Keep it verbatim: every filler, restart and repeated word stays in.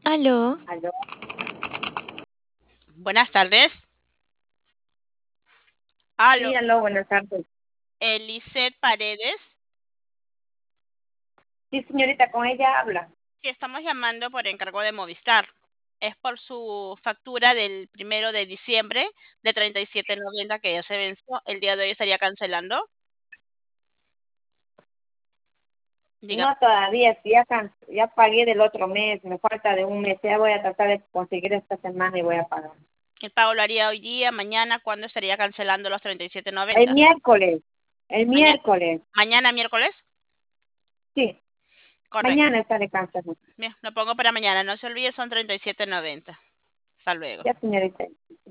Aló, Aló. Buenas tardes. Aló, Sí, aló, buenas tardes. Elisette Paredes. Sí, señorita, con ella habla. Sí, estamos llamando por encargo de Movistar. Es por su factura del primero de diciembre de treinta y siete noventa que ya se venció. El día de hoy estaría cancelando. Diga, No, todavía, sí, ya, can- ya pagué del otro mes, me falta de un mes, ya voy a tratar de conseguir esta semana y voy a pagar. el pago lo haría hoy día, mañana, ¿cuándo estaría cancelando los treinta y siete El noventa? miércoles, el Mañana, miércoles, mañana miércoles. sí, Correcto. mañana está de cáncer. Bien, lo pongo para mañana. No se olvide, son treinta y siete noventa. Hasta luego. Ya, señorita.